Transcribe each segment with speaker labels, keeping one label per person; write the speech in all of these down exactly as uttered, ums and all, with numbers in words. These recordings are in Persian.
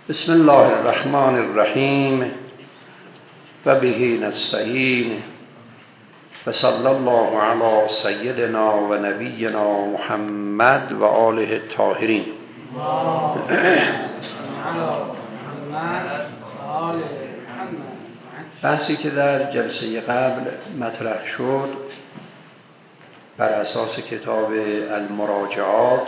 Speaker 1: بسم الله الرحمن الرحیم و به نستعین و صلی الله علی سیدنا و نبینا محمد و آله الطاهرین. بحثی که در جلسه قبل مطرح شد بر اساس کتاب المراجعات،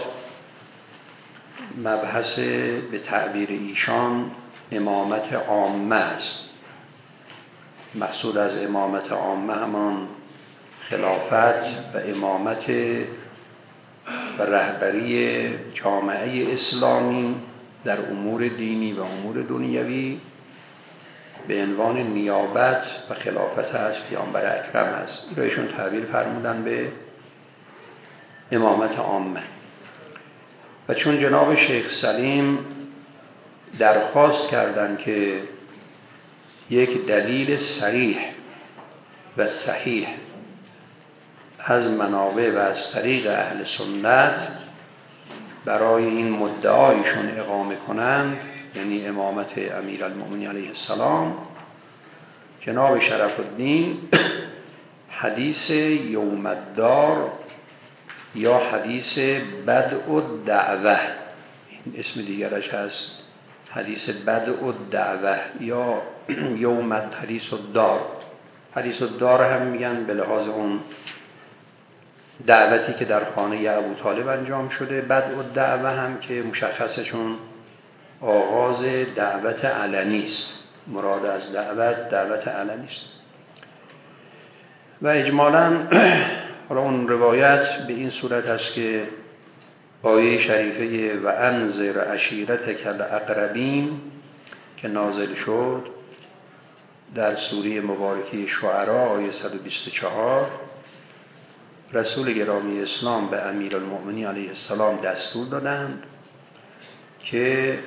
Speaker 1: مبحث به تعبیر ایشان امامت عامه است. مقصود از امامت عامه همان خلافت و امامت و رهبری جامعه اسلامی در امور دینی و امور دنیوی به عنوان نیابت و خلافت از پیامبر اکرم است. این را ایشون تعبیر فرمودن به امامت عامه. و چون جناب شیخ سلیم درخواست کردند که یک دلیل صریح و صحیح از منابع و از طریق اهل سنت برای این مدعایشون اقامه کنند، یعنی امامت امیرالمؤمنین علیه السلام، جناب شرف الدین حدیث یوم الدار یا حدیث بدء الدعوه، این اسم دیگرش هست، حدیث بدء الدعوه یا یوم حدیث الدار. حدیث الدار هم میگن به لحاظ اون دعوتی که در خانه ابو طالب انجام شده، بدء الدعوه هم که مشخصه چون آغاز دعوت علنی است. مراد از دعوت دعوت علنی است. و اجمالاً حالا اون روایت به این صورت است که آیه شریفه و انذر عشیرتک الاقربین که نازل شد در سوره مبارکه شعراء آیه صد و بیست و چهار، رسول گرامی اسلام به امیرالمؤمنین علیه السلام دستور دادند که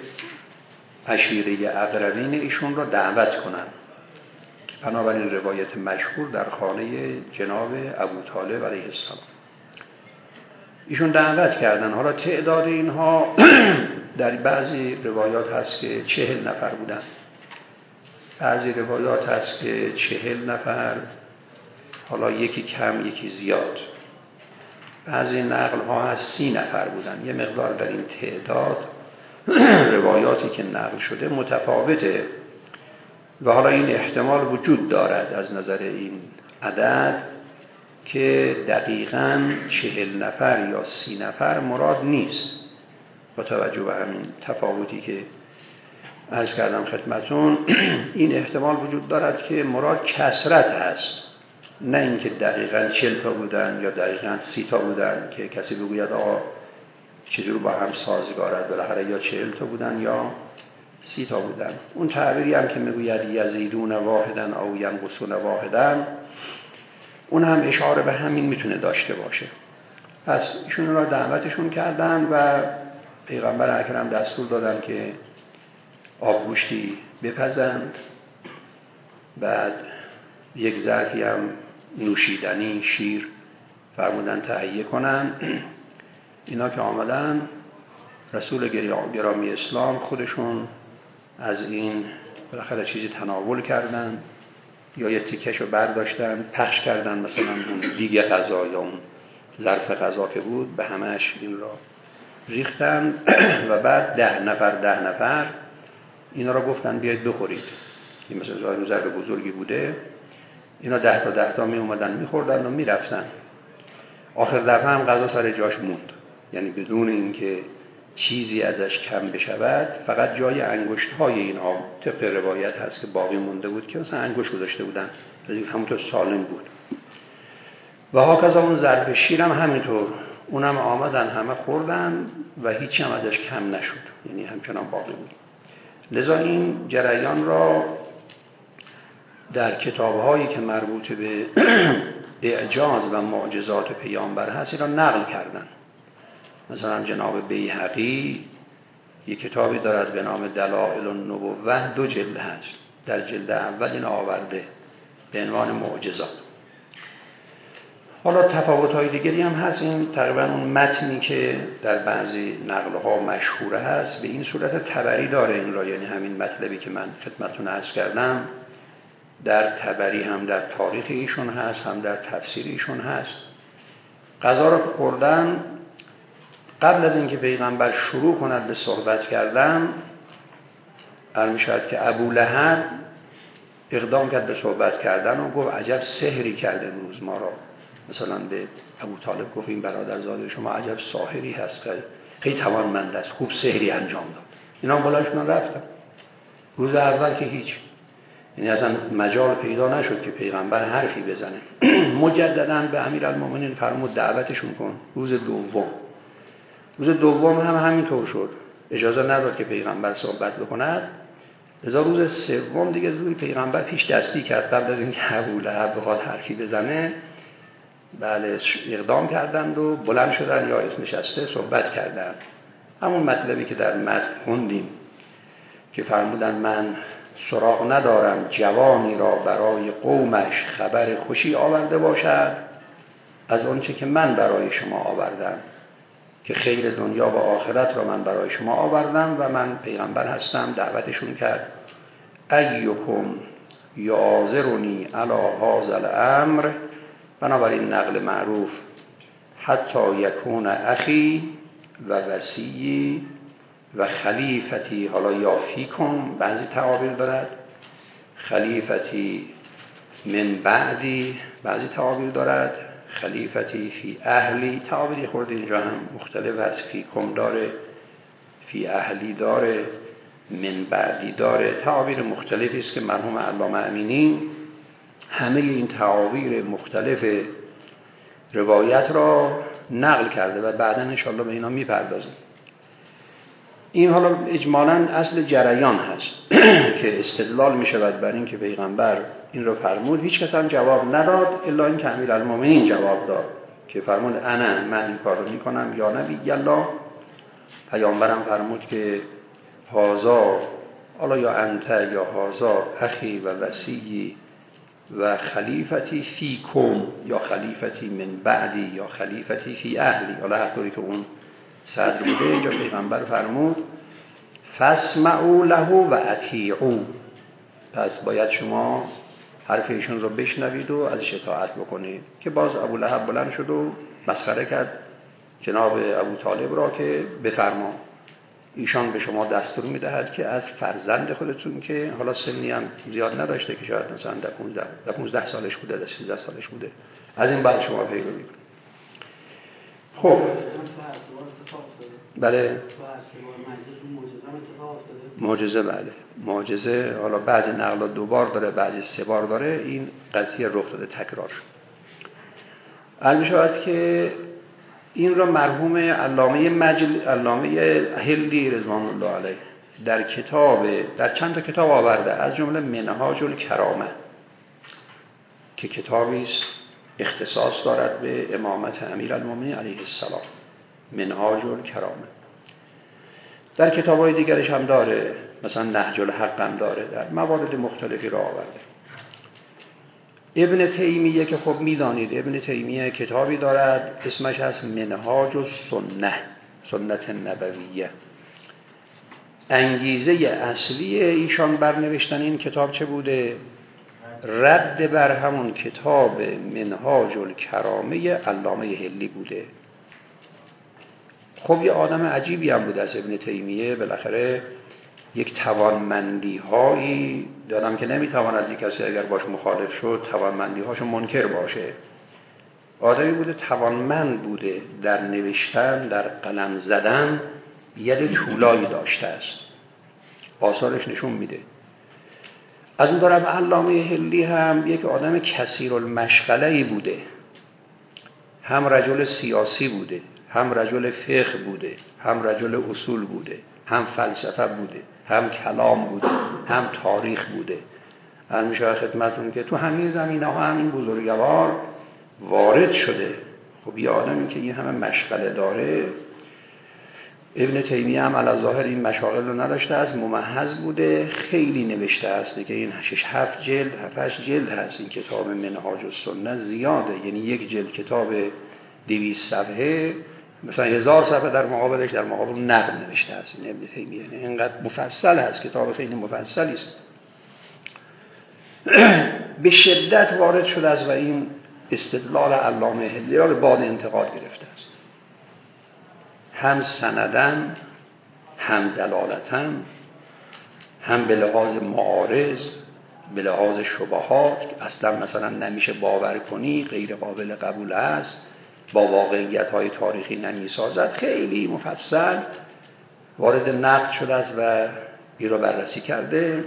Speaker 1: عشیره اقربین ایشون را دعوت کنند. بنابراین روایت مشهور در خانه جناب ابو طالب علیه السلام ایشون دعوت کردن. حالا تعداد اینها در بعضی روایات هست که چهل نفر بودن، بعضی روایات هست که چهل نفر، حالا یکی کم یکی زیاد، بعضی نقل ها هست سی نفر بودن. یه مقدار در این تعداد روایاتی که نقل شده متفاوته و حالا این احتمال وجود دارد از نظر این عدد که دقیقاً چهل نفر یا سی نفر مراد نیست، با توجه به همین تفاوتی که عرض کردم خدمتون. این احتمال وجود دارد که مراد کثرت هست، نه اینکه دقیقاً چهل تا بودن یا دقیقاً سی تا بودن که کسی بگوید آقا چجور با هم سازگارد، بالاخره یا چهل تا بودن یا سی تا بودن. اون تعبیری هم که میگوید یزیدون واحدن او ینقصون واحدن، اون هم اشاره به همین میتونه داشته باشه. پس ایشون را دعوتشون کردن و پیغمبر اکرم دستور دادن که آبگوشتی بپزند، بعد یک ظرفی هم نوشیدنی شیر فرمودن تهیه کنن. اینا که آمدن، رسول گرامی اسلام خودشون از این بالاخره چیزی تناول کردن یا یه تیکشو برداشتن پخش کردن، مثلا اون دیگه غذا یا اون ظرف غذا که بود به همش این را ریختن و بعد ده نفر ده نفر اینا را گفتن بیاید بخورید. این مثلا ظاهر ظرف بزرگی بوده، اینا ده تا ده تا می اومدن میخوردن و میرفتن. آخر دفعه هم غذا سر جاش موند، یعنی بدون اینکه چیزی ازش کم بشود، فقط جای انگشت های اینها طبق روایت هست که باقی مونده بود که مثلا انگشت گذاشته بودن، همونطور سالم بود. و هاکذا اون ظرف شیر هم همینطور، اونم آمدن همه خوردن و هیچی هم ازش کم نشد، یعنی همچنان باقی بود. لذا این جریان را در کتاب‌هایی که مربوط به اعجاز و معجزات پیامبر هست را نقل کردن. مثلا جناب بیهقی یک کتابی دارد به نام دلائل النبوة، دو جلد هست. در جلد اول این آورده به عنوان معجزات. حالا تفاوت‌های دیگری هم هست. این تقریبا اون متنی که در بعضی نقل‌ها مشهور هست به این صورت طبری داره این را، یعنی همین مطلبی که من خدمتتون عرض کردم در طبری هم در تاریخ ایشون هست، هم در تفسیر ایشون هست. غذا را خوردن قبل از اینکه پیغمبر شروع کند به صحبت کردن، می‌شود که ابولهب اقدام کرد به صحبت کردن و گفت عجب سحری کرده امروز ما را. مثلا به ابو طالب گفت این برادرزاده شما عجب ساحری هست که خیلی توانمند است، خوب سحری انجام داد. اینا بلاشون رفتن. روز اول که هیچ، یعنی اصلا مجال پیدا نشد که پیغمبر حرفی بزنه. مجددا به امیرالمومنین فرمود دعوتشون کن. روز دوم روز دوم هم همینطور شد، اجازه نداد که پیغمبر صحبت بکند. لذا روز سوم دیگه روی پیغمبر پیش دستی کرد. قبل از اینکه ابولهب بخواد حرفی بزنه بله اقدام کردند و بلند شدن یا اس نشسته صحبت کردند. همون مطلبی که در متن خوندیم که فرمودن من سراغ ندارم جوانی را برای قومش خبر خوشی آورده باشد از آنچه که من برای شما آوردم، که خیر دنیا و آخرت را من برای شما آوردم و من پیغمبر هستم. دعوتشون کرد ایکم یعذرنی علی هذا الامر، بنابراین نقل معروف حتی یکون اخی و وصی و خلیفتی، حالا یا فیکم بعضی تعابیر دارد، خلیفتی من بعدی بعضی تعابیر دارد، خلیفتی فی اهلی تعابیری خورده اینجا هم مختلف است. فیکم داره، فی اهلی داره، من بعدی داره، تعابیر مختلفی است که مرحوم علامه امینی همه این تعابیر مختلف روایت را نقل کرده و بعدا انشاءالله به اینا میپردازیم. این حالا اجمالاً اصل جریان هست که استدلال می شود بر این که پیغمبر این رو فرمود. هیچ کس هم جواب نداد الا این که امیرالمومنین جواب داد که فرمود انا من این کار رو می کنم یا نبی الله. پیامبرم فرمود که هازا حالا یا انت یا هازا اخی و وصی و خلیفتی فیکم یا خلیفتی من بعدی یا خلیفتی فی اهلی. حالا هر طوری که اون صدر بوده اینجا پیغمبر فرمود فاسمعوا له و اطیعوا، پس باید شما حرف ایشون رو بشنوید و ازش اطاعت بکنید. که باز ابولهب بلند شد و مسخره کرد جناب ابو طالب را که بفرما ایشان به شما دستور میدهد که از فرزند خودتون که حالا سنی هم زیاد نداشته که شاید مثلا در پانزده در پانزده سالش بوده، در سیزده سالش بوده، از این بعد شما پیروی کنید. خب بله معجزه، بله معجزه. حالا بعضی نقلا دو بار داره بعضی سه بار داره. این قضیه رخ داده تکرار شد. علمی شود که این را مرحوم علامه مجل علامه هلی رضوان الله علیه در کتاب در چند تا کتاب آورده، از جمله منهاج الکرامه که کتابی است اختصاص دارد به امامت امیرالمومنین علیه السلام، منهاج الکرامه. در کتاب‌های دیگرش هم داره، مثلا نهج الحق هم داره، در موارد مختلفی را آورده. ابن تیمیه که خب میدانید ابن تیمیه کتابی دارد اسمش هست منهاج السنه، سنت نبویه. انگیزه اصلی ایشان بر نوشتن این کتاب چه بوده؟ رد بر همون کتاب منهاج الکرامه علامه هلی بوده. خب یه آدم عجیبی هم بوده از ابن تیمیه، بالاخره یک توانمندی هایی دارم که نمیتواند یک کسی اگر باش مخالف شد توانمندی هاشو منکر باشه. آدمی بوده توانمند بوده، در نوشتن در قلم زدن ید طولایی داشته است، آثارش نشون میده. از اون طرف علامه هلی هم یک آدم کثیر المشغله‌ای بوده، هم رجل سیاسی بوده، هم رجل فقه بوده، هم رجل اصول بوده، هم فلسفه بوده، هم کلام بوده، هم تاریخ بوده. من میشه خدمتتون که تو همین زمینه ها هم این بزرگوار وارد شده. خب یه آدمی که این همه مشغله داره ابن تیمیه هم علی ظاهر این مشاغل رو نداشته، از ممهز بوده، خیلی نوشته است که این شش هفت جلد هفت هشت جلد هست این کتاب منهاج السنه، زیاده، یعنی یک جلد کتاب دویست صفحه مثلا هزار صفحه در مقابلش در مقابل نقد نوشته است این ابن تیمیه، یعنی اینقدر مفصل هست، کتاب خیلی مفصلی است. به شدت وارد شده است و این استدلال علامه حلی را باد انتقاد گرفته است، هم سندن هم دلالتن، هم به لحاظ معارض، به لحاظ شبهات، اصلا مثلا نمیشه باور کنی، غیر قابل قبول است، با واقعیت های تاریخی نمیسازد، خیلی مفصل وارد نقد شده است و این را بررسی کرده.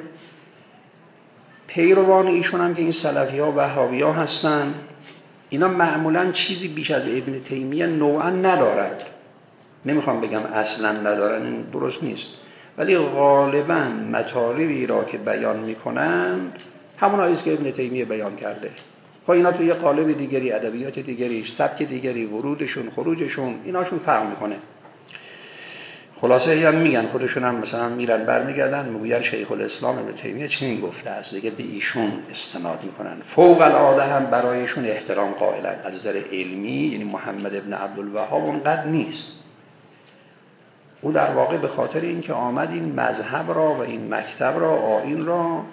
Speaker 1: پیروان ایشون هم که این سلفی ها و وهابی ها هستن، اینا معمولا چیزی بیش از ابن تیمیه نوعا ندارد، نمیخوام بگم اصلا ندارن، این درست نیست، ولی غالبا مطالبی را که بیان میکنن همون است که ابن تیمیه بیان کرده، با اینا تو یه قالب دیگری، ادبیات دیگری، سبک دیگری، ورودشون خروجشون ایناشون فرق میکنه. خلاصه هم میگن خودشون هم مثلا میرن برمیگردن میگن شیخ الاسلام ابن تیمیه چنین گفته است، دیگه به ایشون استناد میکنن، فوق العاده هم برایشون احترام قائلن. از نظر علمی یعنی محمد ابن عبدالوهاب اونقدر نیست، او در واقع به خاطر اینکه آمد این مذهب را و این مکتب را، آیین را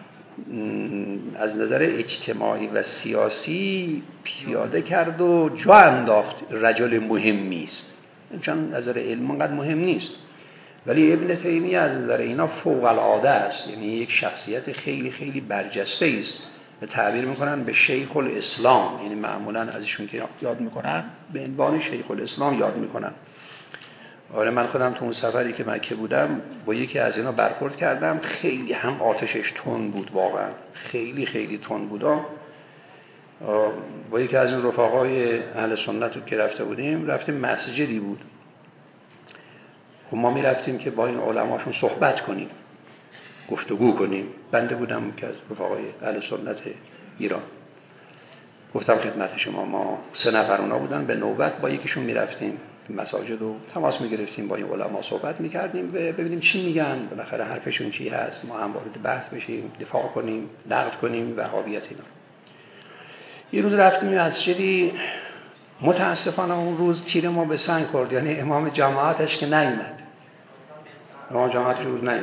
Speaker 1: از نظر اجتماعی و سیاسی پیاده کرد و جا انداخت، رجل مهمی است، چون از نظر علم انقدر مهم نیست، ولی ابن تیمیه از نظر اینا فوق العاده است، یعنی یک شخصیت خیلی خیلی برجسته است و تعبیر میکنن به شیخ الاسلام، یعنی معمولا ازشون که یاد میکنن به عنوان شیخ الاسلام یاد میکنن. آره من خودم تو اون سفری که مکه بودم با یکی از اینا برخورد کردم، خیلی هم آتشش تند بود، واقعا خیلی خیلی تند بود. با یکی از این رفقای اهل سنت که رفته بودیم، رفتیم مسجدی بود، خب ما می رفتیم که با این علماشون صحبت کنیم، گفتگو کنیم. بنده بودم که از رفقای اهل سنت ایران، گفتم خدمت شما ما سه نفر اونا بودن، به نوبت با یکیشون می رفتیم مساجد و تماس می گرفتیم، با این علما صحبت می کردیم و ببینیم چی میگن، بالاخره حرفشون چی هست، ما هم وارد بحث بشیم، دفاع کنیم، نقد کنیم وهابیت اینا. یه روز رفتیم مسجدی، متاسفانه اون روز تیر ما به سنگ خورد، یعنی امام جماعتش که نیامد، امام جماعتش روز نیامد،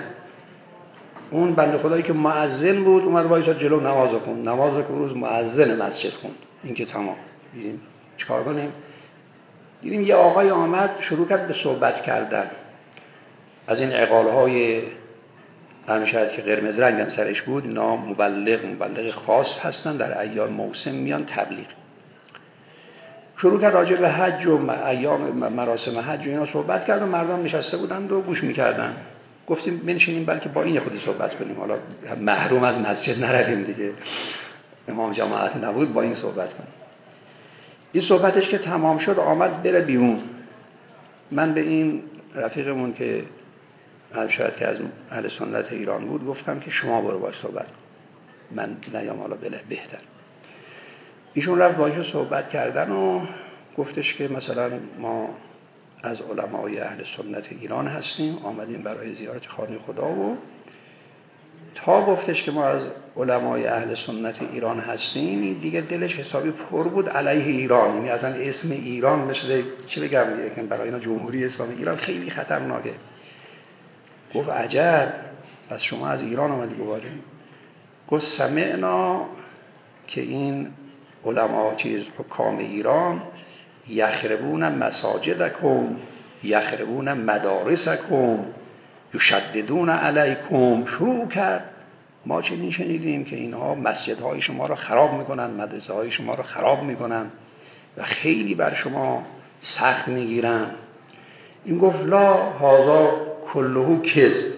Speaker 1: اون بنده خدایی که مؤذن بود اومد وایساد جلو نماز خوند، نماز که روز مؤذن مسجد خوند، این که تمام. دیدیم چیکار کنیم؟ دیدیم یه آقای آمد شروع کرد به صحبت کردن از این عقالهای همیشه که قرمز رنگن سرش بود، اینا مبلغ مبلغ خاص هستن، در ایام موسم میان تبلیغ. شروع کرد راجع به حج و ایام مراسم حج و اینا صحبت کرد و مردم نشسته بودند و گوش میکردن. گفتیم بنشینیم بلکه با این خودی صحبت کنیم، حالا محروم از مسجد نرویم دیگه، امام جماعت نبود، با این صحبت کنیم. این صحبتش که تمام شد آمد بره بیرون. من به این رفیقمون که شاید که از اهل سنت ایران بود گفتم که شما برو باش صحبت کن، من نیام حالا بله بهتر. ایشون رفت باش صحبت کردن و گفتش که مثلا ما از علمای اهل سنت ایران هستیم، آمدیم برای زیارت خانه خدا و تا گفتش که ما از علمای اهل سنت ایران هستیم دیگه دلش حسابی پر بود علیه ایران، یعنی اصلا اسم ایران مثل چی بگم دیگه برای اینا جمهوری اسلامی ایران خیلی خطرناکه. گفت عجب پس شما از ایران آمدی گواره؟ گفت سمعنا که این علما چیز حکام ایران یخربون مساجدکم یخربون مدارسکم یشددون علیکم. شروع کرد ما چنین شنیدیم که اینها مسجدهای شما را خراب میکنن، مدرسه های شما را خراب میکنن و خیلی بر شما سخت میگیرن. این گفت لا هذا کلهو کذب.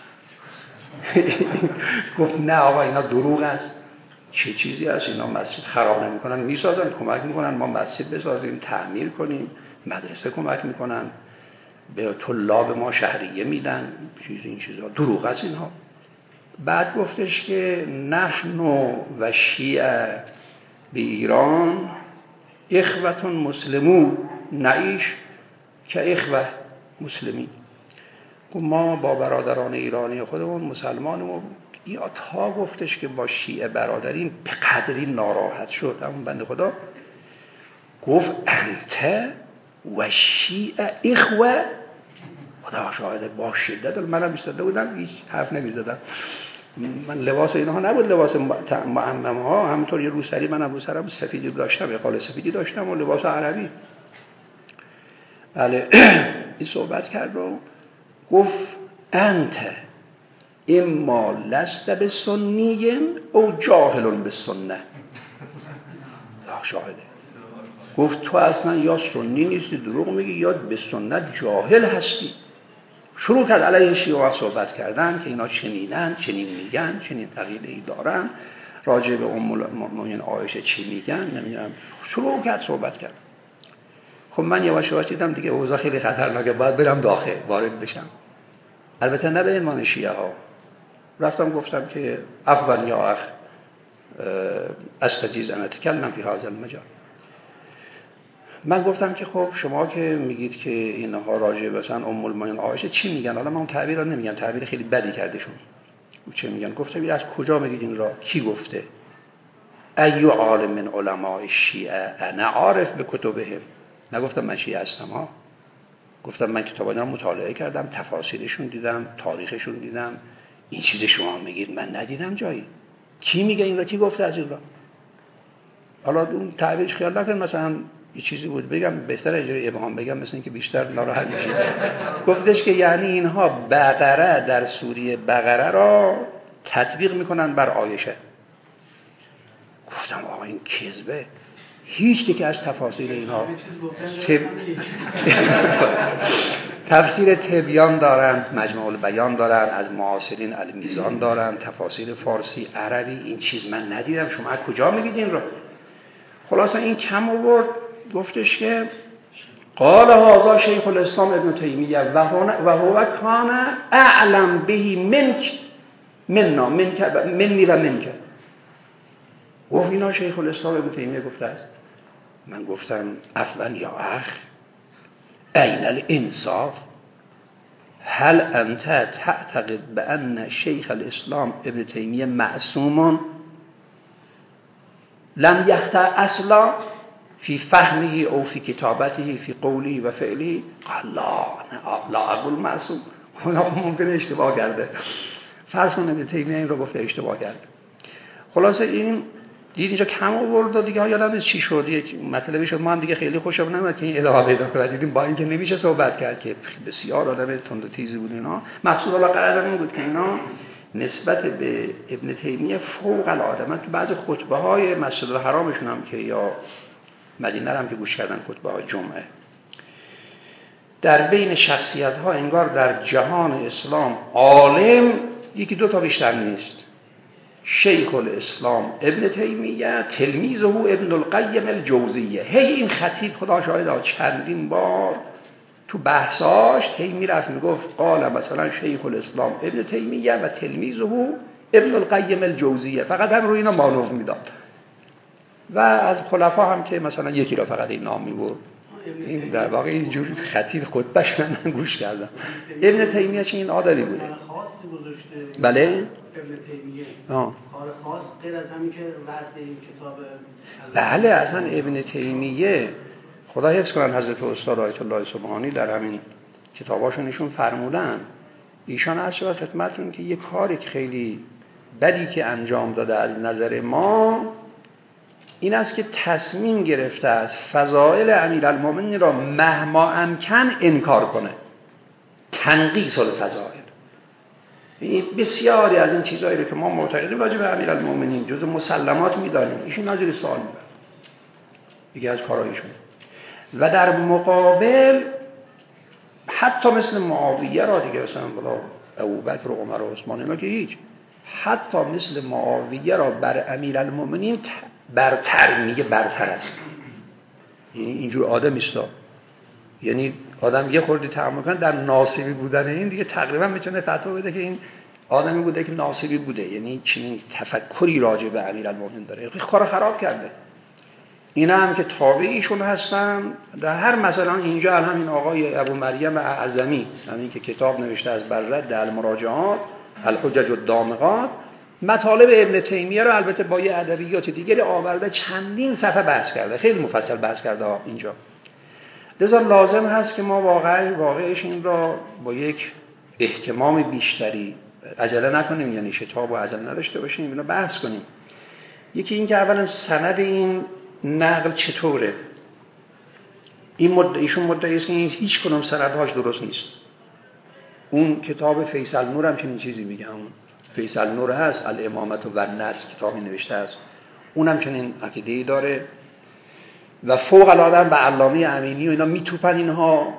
Speaker 1: گفت نه آقا اینا دروغ است، چه چیزی هست، اینا مسجد خراب نمیکنن، میسازن، کمک میکنن، ما مسجد بسازیم، تعمیر کنیم، مدرسه کمک میکنن، به طلاب ما شهریه میدن، چیز این چیزا دروغ است اینها. بعد گفتش که نحن و شیعه به ایران اخوتون مسلمون نعیش که اخوه. مسلمین. ما با برادران ایرانی خودمون مسلمانمون یا تا گفتش که با شیعه برادرین به قدری ناراحت شد، همون بنده خدا گفت انت و شیعه اخوه. خدا شاهده با شدت منم ایستاده بودم هیچ حرف نمیزدم. من لباس اینها نبود لباس معمم ها، همونطور یه روسری منم روسرم سفیدی داشتم، یه قال سفیدی داشتم و لباس عربی. بله این صحبت کرد رو گفت انت اما لست به سنیم او جاهلون به سنه. خدا شاهده گفت تو اصلا یا سنی نیستی دروغ میگی یا به سنت جاهل هستی. شروع کرد علیه شیعه صحبت کردن که اینا چنینن، چنین میگن، چنین عقیده‌ای دارن، راجع به ام المؤمنین عایشه چی میگن، نمیدونم. شروع کرد صحبت کرد. خب من یواش یواش دیدم دیگه اوضاع خیلی خطرناکه، باید برم داخل وارد بشم. البته نه به عنوان شیعه ها. رفتم گفتم که اول یا اخ استجیز ان اتکلم فی هذا المجال. من گفتم که خب شما که میگید که اینها راجع به مثلا ام المؤمنین عایشه چی میگن؟ حالا من اون تعبیر رو نمیگم، تعبیر خیلی بدی کردشون. چه میگن؟ گفتم از کجا میگید این را؟ کی گفته؟ ایو عالم من علماء الشیعه انا عارف به کتبهم. نگفتم من شیعه هستم ها، گفتم من کتابا رو مطالعه کردم، تفاسیرشون دیدم، تاریخشون دیدم. این چیز شما میگید من ندیدم جایی. کی میگه این را؟ کی گفته از این را؟ حالا اون تعبیرش خیال نکن مثلا یه چیزی بود بگم بهتر اجازه ابهام بگم مثلا اینکه بیشتر ناراحت میشه. گفتش که یعنی اینها بقره در سوره بقره را تطبیق میکنن بر عایشه. گفتم آقا این کذبه. هیچ یک از تفاسیر اینها تب... تفسیر تبیان دارن، مجموع البیان دارن، از معاصرین المیزان دارن، تفاسیر فارسی عربی. این چیز من ندیدم، شما از کجا میگید این رو؟ خلاصا این کم آورد گفتش که قال هذا شیخ الاسلام ابن تیمیه و هو کان اعلم به منک منا منک منی و منک. گفت اینا شیخ الاسلام ابن تیمیه گفته است. من گفتم اصلا یا اخ این الانصاف هل انت تعتقد بان شیخ الاسلام ابن تیمیه معصوم لم یخطئ اصلا فی فهمه او فی کتابته فی قوله و فعله؟ قال لا لا اقول معصوم. ممکنه اشتباه کرده. فرض کن ابن تیمیه این رو گفته اشتباه کرد. خلاصه این دید اینجا کم آورد و دیگه یادم چی شد، یک مطلبی شد. ما هم دیگه خیلی خوشمون نمیاد که این ادامه پیدا کنه. دیدیم با اینکه نمیشه صحبت کرد که بسیار آدم تند و تیزی بود اینا. مقصود الله قرار این بود که اینا نسبت به ابن تیمیه فوق العاده. من تو بعضی خطبه های مسجد الحرامشون هم که یا مدینه هم که گوش کردن خطبه های جمعه، در بین شخصیت ها انگار در جهان اسلام عالم یکی دو تا بیشتر نیست. شیخ الاسلام ابن تیمیه، تلمیذه ابن القیم الجوزیه. هی این خطیب خدا شاهد چندین بار تو بحثاش هی میرفت میگفت قال مثلا شیخ الاسلام ابن تیمیه و تلمیذه ابن القیم الجوزیه. فقط هم روی اینا مانور میداد و از خلفا هم که مثلا یکی را فقط این نام میبرد. این در واقع اینجور خطیب خطبهش من گوش کردم. ابن تیمیه چه این عادلی بوده. بله
Speaker 2: ابن تیمیه کار خاص غیر از همین که وضع این کتاب.
Speaker 1: بله اصلا ابن تیمیه خدا حفظ کنن حضرت استاد آیت الله سبحانی در همین کتاباشون ایشون فرمودن، ایشان از شما خدمتتون که یه کاری که خیلی بدی که انجام داده از نظر ما این است که تصمیم گرفته است فضائل امیرالمومنین را مهما امکن انکار کنه. تنقیص الفضائل. بسیاری از این چیزایی که ما معتقدیم راجع به امیرالمومنین جزء مسلمات می‌دانیم، ایشون نظر سوال می‌بره. دیگه از کارایشون. و در مقابل حتی مثل معاویه را دیگه مثلا بلا ابوبکر و عمر و عثمان اینا که هیچ، حتی مثل معاویه را بر امیرالمومنین برتر میگه، برتر است. یعنی اینجور آدم است. یعنی آدم یه خوردی تأمل کنه در ناصبی بودن این دیگه تقریبا میتونه فتوا بده که این آدمی بوده که ناصبی بوده، یعنی چنین تفکری راجع به امیرالمومنین داره. این کارو خراب کرده. اینا هم که تابعیشون هستن در هر مثلا اینجا همین آقای ابو مریم اعظمی همین که کتاب نوشته از بررد المراجعات الحجج الدامغات مطالب ابن تیمیه رو البته با یه ادبیات دیگری آورده چندین صفحه بحث کرده، خیلی مفصل بحث کرده اینجا. لذا لازم هست که ما واقعا واقعش این را با یک اهتمام بیشتری عجله نکنیم، یعنی شتاب و عجله نداشته باشیم، اینو بحث کنیم. یکی این که اولا سند این نقل چطوره؟ این مدعی ایشون مدعی است که هیچ کنم سندهاش درست نیست. اون کتاب فیصل نور هم چنین چیزی میگه، اون فیصل نور هست الامامت و النصر کتابی نوشته است، اونم چنین عقیده‌ای داره و فوق العاده به علامه امینی و اینا میتوپن اینها.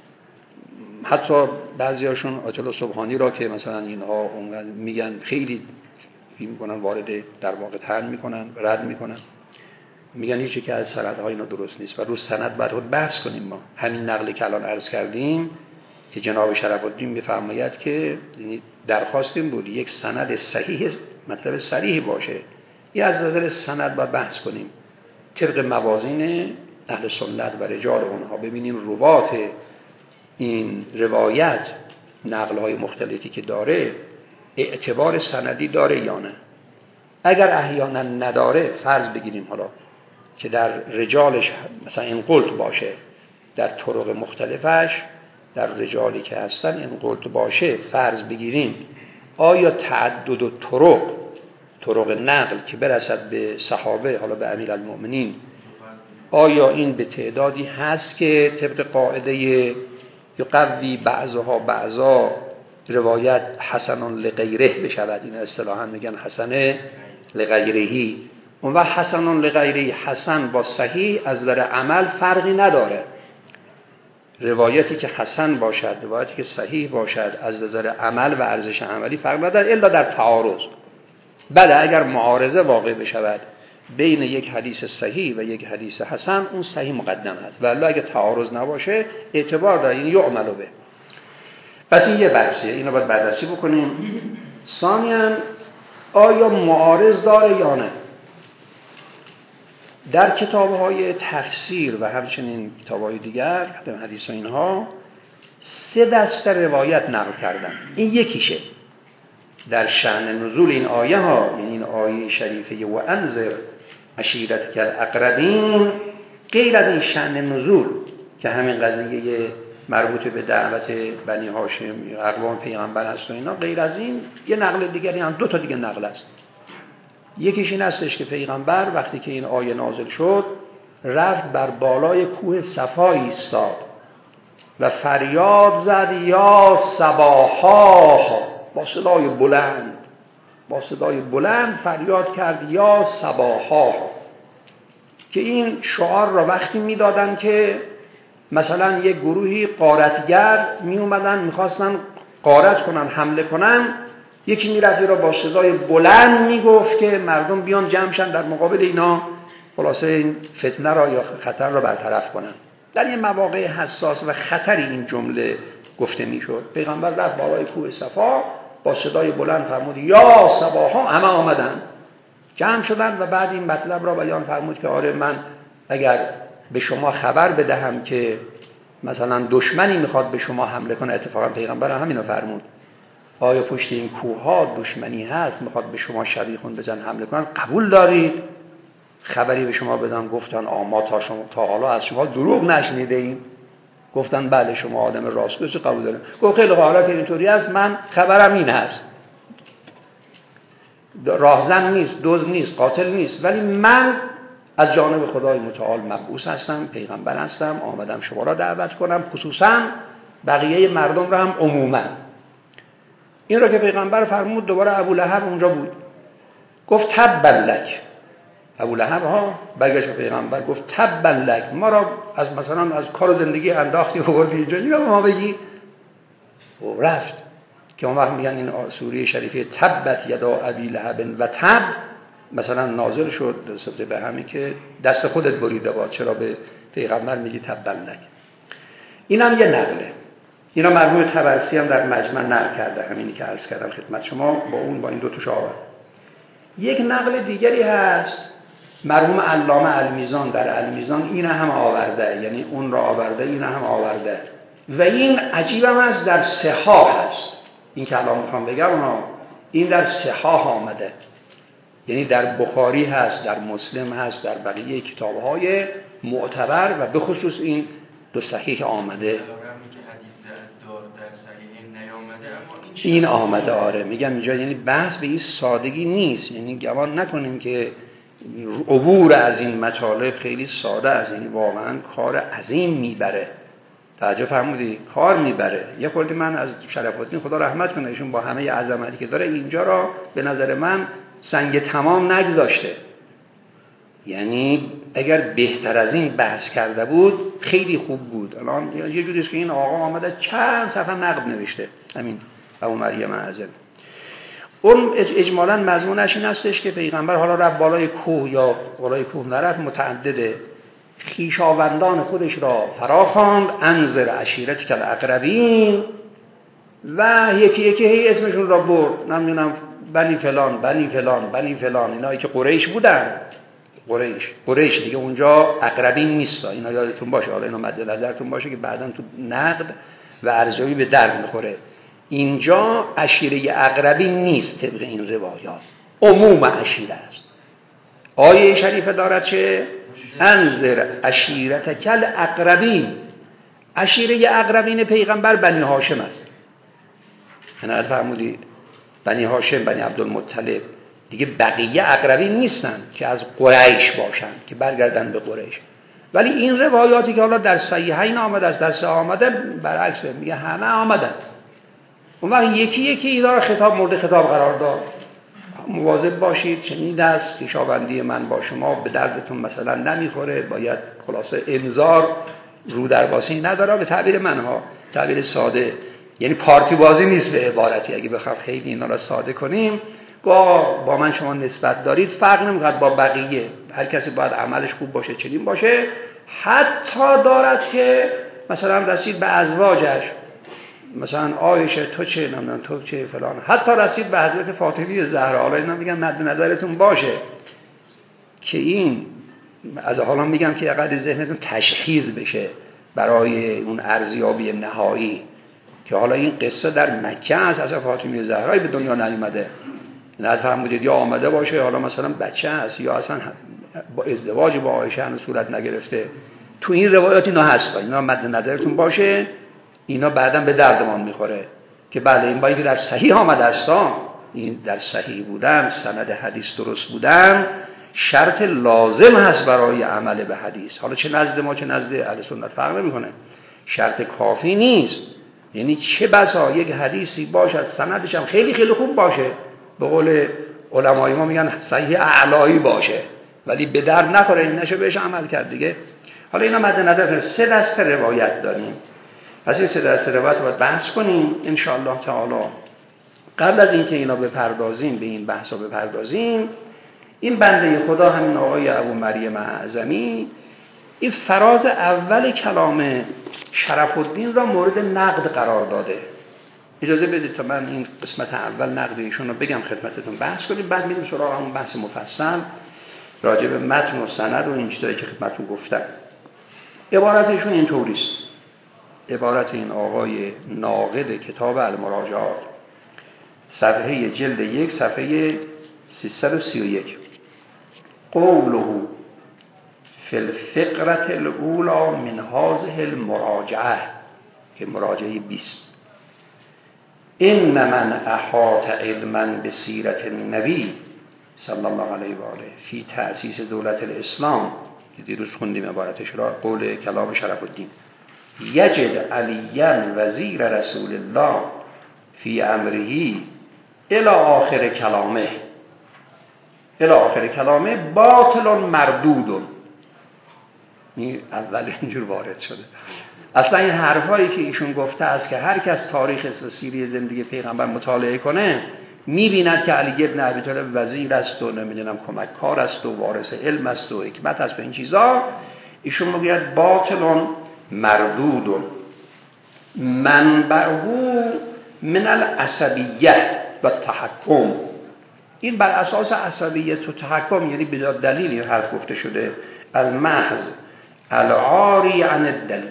Speaker 1: حتی بعضیاشون آیت الله سبحانی را که مثلا اینها میگن خیلی میگن وارد در واقع طعن میکنن، رد میکنن، میگن هیچی که از سندهای اینا درست نیست و رو سند باید بحث کنیم. ما همین نقلی که الان عرض کردیم که جناب شرف الدین میفرماید که درخواست این بود یک سند صحیح مطلب صریح باشه، یه از نظر سند باید بحث کنیم طبق موازین اهل سنت و رجال اونها، ببینیم روات این روایت نقل‌های مختلفی که داره اعتبار سندی داره یا نه. اگر احیانا نداره فرض بگیریم حالا که در رجالش مثلا این قلت باشه، در طرق مختلفش در رجالی که هستن این قلت باشه، فرض بگیریم آیا تعدد و طرق طرق نقل که برسد به صحابه حالا به امیرالمؤمنین آیا این به تعدادی هست که طبق قاعده یقوی بعضها بعضا روایت حسن لغیره بشود، این اصطلاحا میگن حسن لغیرهی. اون وقت حسن لغیره حسن با صحیح از نظر عمل فرقی نداره. روایتی که حسن باشد، روایتی که صحیح باشد از نظر عمل و ارزش عملی فرق نداره الا در تعارض. بله اگر معارضه واقع بشود بین یک حدیث صحیح و یک حدیث حسن اون صحیح مقدم است، ولی اگر تعارض نباشه اعتبار داره، این یعمل به. پس این یه بحثیه، اینو باید بررسی بکنیم. ثانیاً آیا معارض داره یا نه؟ در کتاب‌های تفسیر و همچنین کتاب‌های دیگر در حدیث و اینها سه دسته روایت نقل کردن. این یکیشه در شأن نزول این آیه ها، یعنی این آیه شریفه و انذر عشیرتک الاقربین، غیر از این شأن نزول که همین قضیه مربوط به دعوت بنی هاشم اقوام پیغمبر هست و اینا، غیر از این یه نقل دیگری هم دو تا دیگه نقل است. یکیش این هستش که پیغمبر وقتی که این آیه نازل شد رفت بر بالای کوه صفا ایستاد و فریاد زد یا صباحا، با صدای بلند با صدای بلند فریاد کرد یا صباحا، که این شعار را وقتی میدادن که مثلا یک گروهی غارتگر می اومدن میخواستن غارت کنن حمله کنن، یکی میرفت را با صدای بلند میگفت که مردم بیان جمع شن در مقابل اینا، خلاصه این فتنه را یا خطر را برطرف کنن. در این مواقع حساس و خطری این جمله گفته میشد. پیغمبر رفت بالای کوه صفا با صدای بلند فرمود یا صباحا، همه آمدن جمع شدن و بعد این مطلب را بیان فرمود که آره من اگر به شما خبر بدهم که مثلا دشمنی میخواد به شما حمله کنه، اتفاقا پیغمبر همینو فرمود، آیا پشت این کوه ها دشمنی هست میخواد به شما شبیخون بزن حمله کنن، قبول دارید خبری به شما بدن؟ گفتن آما تا شما تا حالا از شما دروغ نشنیده ایم. گفتن بله شما آدم راستگویی، قبول داریم. گفت خیلی حالا که اینطوری است من خبرم این هست، راهزن نیست، دزد نیست، قاتل نیست، ولی من از جانب خدای متعال مبعوث هستم، پیغمبر هستم، آمدم شما را دعوت کنم، خصوصا بقیه مردم را هم عموما. این را که پیغمبر فرمود دوباره ابو لهب اونجا بود، گفت تبا لک. ابو لهب ها برگشت به پیغمبر گفت تبا لک، ما را از مثلا از کار و زندگی انداختی و بردی اینجا، اینو ما بگی. و رفت که اون وقت میگن این سوره شریفه تبت یدا ابی لهب و تب مثلا نازل شد سبته به همین که دست خودت بریده باد، چرا به پیغمبر میگی تبا لک؟ اینم یه نقله. اینا مرحوم طبرسی هم در مجمع نقل کرده، همینی که عرض کردم خدمت شما، با اون با این دو تا شاور. یک نقل دیگری هست مرحوم علامه المیزان در المیزان این هم آورده، یعنی اون را آورده این هم آورده. و این عجیبم است در صحاح هست، این که الان میخوام بگم اونا این در صحاح آمده، یعنی در بخاری هست، در مسلم هست، در بقیه کتاب‌های معتبر و به خصوص این دو صحیح آمده. این آمده آره، میگم اینجا یعنی بحث به این سادگی نیست، یعنی گمان نکنیم که عبور از این مطالب خیلی ساده است، یعنی واقعا کار عظیم میبره. توجه فرمودی؟ کار میبره. یه خورده من از شرف الدین خدا رحمت کنه ایشون با همه عظمتی که داره اینجا را به نظر من سنگ تمام نگذاشته، یعنی اگر بهتر از این بحث کرده بود خیلی خوب بود. الان یه جوریست که این آقا آمده چند صفحه نقد نوشته، همین ابو مریم اعظم. اون اجمالاً مضمونش این هستش که پیغمبر حالا رفت بالای کوه یا بالای کوه نرفت، متعدده خویشاوندان خودش را فراخواند، انذر عشیرتک الاقربین، و یکی یکی هی اسمشون را برد، نمیدونم بنی فلان بنی فلان بنی فلان، اینایی که قریش بودن، قریش قریش دیگه اونجا اقربین نیست، اینا یادتون باشه، حالا اینو مد نظرتون باشه که بعداً تو نقد و ارزیابی به درد میخوره. اینجا عشیره اقربین نیست طبق این روایات، عموم عشیره است. آیه شریفه دارد چه؟ انذر عشیرتک الاقربین. عشیره اقربین پیغمبر بنی هاشم است، نه فرمودید بنی هاشم، بنی عبدالمطلب، دیگه بقیه اقربین نیستن که از قریش باشن که برگردن به قریش. ولی این روایاتی که حالا در صحیحین آمده است، در صحیح آمده، برعکس میگه همه آمدن. اون وقت یکی یکی اینا رو خطاب مورد خطاب قرار داد. مواظب باشید، چنین است خویشاوندی من با شما به دردتون مثلا نمیخوره، باید خلاصه انذار رو در باسی نداره، به تعبیر منها، تعبیر ساده، یعنی پارتی بازی نیست به عبارتی. اگه بخوام خیلی اینا رو ساده کنیم، با با من شما نسبت دارید، فرق نمیکنه با بقیه، هر کسی باید عملش خوب باشه، چنین باشه. حتی دارد که مثلا رسید به ازواجش، مثلا عایشه تو چه، نمیدونم تو چه فلان، حتی رسید به حضرت فاطمه زهرا. حالا اینا میگم مد نظرتون باشه که این از حالا میگم که اقل ذهنتون تشخیص بشه برای اون ارزیابی نهایی که حالا این قصه در مکه است، اصلا فاطمه زهرا به دنیا نیامده، نه فرمودید یا آمده باشه حالا مثلا بچه است یا اصلا با ازدواج با عایشه هنوز صورت نگرفته. تو این روایات اینا هست، اینا مد نظرتون باشه، اینا بعداً به دردمان میخوره که بله این باید در صحیح آمده است، این در صحیح بودن، سند حدیث درست بودن شرط لازم هست برای عمل به حدیث. حالا چه نزد ما چه نزد اهل سنت فرق نمیکنه، شرط کافی نیست. یعنی چه بسا یک حدیثی باشد سندش هم خیلی خیلی خوب باشه، به قول علمای ما میگن صحیح اعلایی باشه، ولی به درد نخوره، این نشه بهش عمل کرد دیگه. حالا اینا مد نظر، سه دسته روایت داریم، پس این سه دسته روایت رو باید بحث کنیم ان شاء الله تعالی. قبل از اینکه اینا بپردازیم، به این بحثا بپردازیم، این بنده خدا همین آقای ابو مریم اعظمی این فراز اول کلام شرف الدین را مورد نقد قرار داده. اجازه بدید تا من این قسمت اول نقد ایشون رو بگم خدمتتون، بحث کنیم، بعد میریم سراغ همون بحث مفصل راجع به متن و سند و این چیزایی که خدمتتون گفتم. عبارت ایشون اینطوریست، عبارت این آقای ناقد کتاب المراجعات، صفحه جلد یک، صفحه سیصد و سی و یک. قوله فی الفقرة الاولى من هذه المراجعه، که مراجعه بیست، این من احاط علما بسیرت النبی صلی الله علیه و آله فی تأسیس دولت الاسلام، که دیروز خوندیم عبارتش را، قول کلام شرف الدین، یجد علیاً وزیر رسول الله فی امره الی آخر کلامه، الی آخر کلامه باطل مردود. این اول اینجور وارد شده. اصلا این حرفایی که ایشون گفته است که هر کس تاریخ سیری زندگی پیغمبر مطالعه کنه میبیند که علی بن ابی طالب وزیر است و نمیدونم کمککار است و وارث علم است و حکمت است و این چیزا، ایشون میگه باطل مردود منبعه من العصبیت و تحکم. این بر اساس عصبیت و تحکم، یعنی بلا دلیل این حرف گفته شده، المحض العاری عن الدلیل.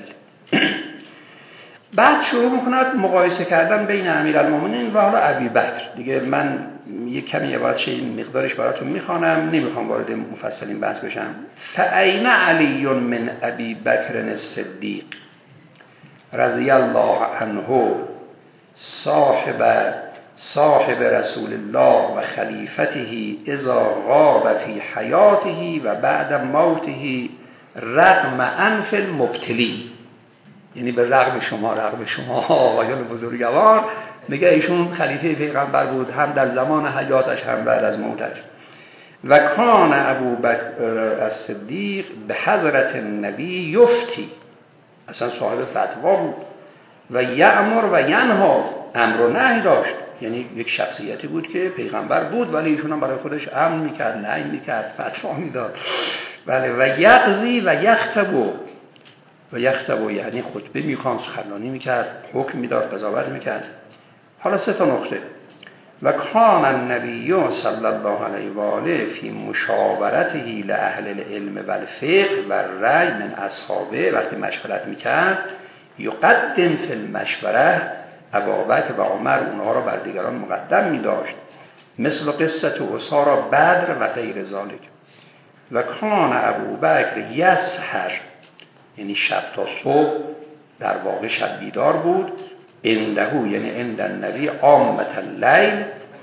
Speaker 1: بعد شروع میکند مقایسه کردن بین امیرالمومنین و حالا ابوبکر. دیگه من یک کمی عبارت چه مقدارش براتون میخوانم، نمیخوام وارد مفصلین بحث بشم. فأین علی من ابی بکر الصدیق رضی الله عنه صاحب صاحب رسول الله و خلیفته اذا غاب فی حیاته و بعد موته رغم انف المبتلی. یعنی به رغم شما، رغم شما آقایان بزرگوار، میگه ایشون خلیفه پیغمبر بود، هم در زمان حیاتش هم بعد از موتش. و کان ابو بکر الصدیق به حضرت النبی یفتی، اصلا صاحب فتوا بود، و یأمر و ینها، امر و نهی داشت. یعنی یک شخصیتی بود که پیغمبر بود ولی ایشون هم برای خودش امر میکرد، نهی میکرد، فتوا میداد. بله. و یقضی و یختبو، و یختبو یعنی خطبه میخواند، سخنرانی میکرد، حکم میداد، قضاوت میکرد. حالا سه تا نقطه. و کان النبی صلی الله علیه و آله فی مشاورته لاهل العلم و الفقه و الرأی من اصحابه، وقتی مشورت میکرد یقدم فی المشوره ابوبکر و عمر، اونها را بر دیگران مقدم می‌داشت، مثل قصه اسارا بدر و غیر ذالک. و کان ابوبکر یسحر، یعنی شب تا صبح در واقع شب بیدار بود، عنده یعنی عند النبی عامة اللیل